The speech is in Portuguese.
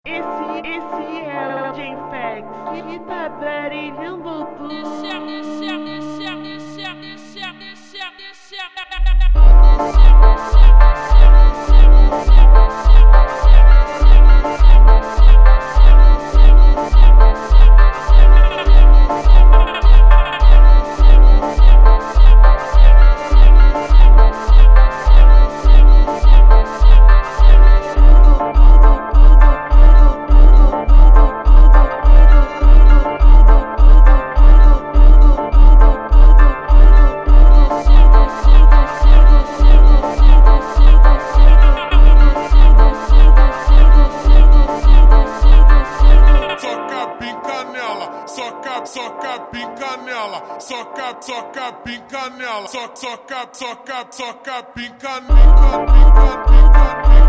Esse é o J-Fex que tá brilhando tudo. Soca pica nela, soca pica nela, soca pica, pica, pica, pica.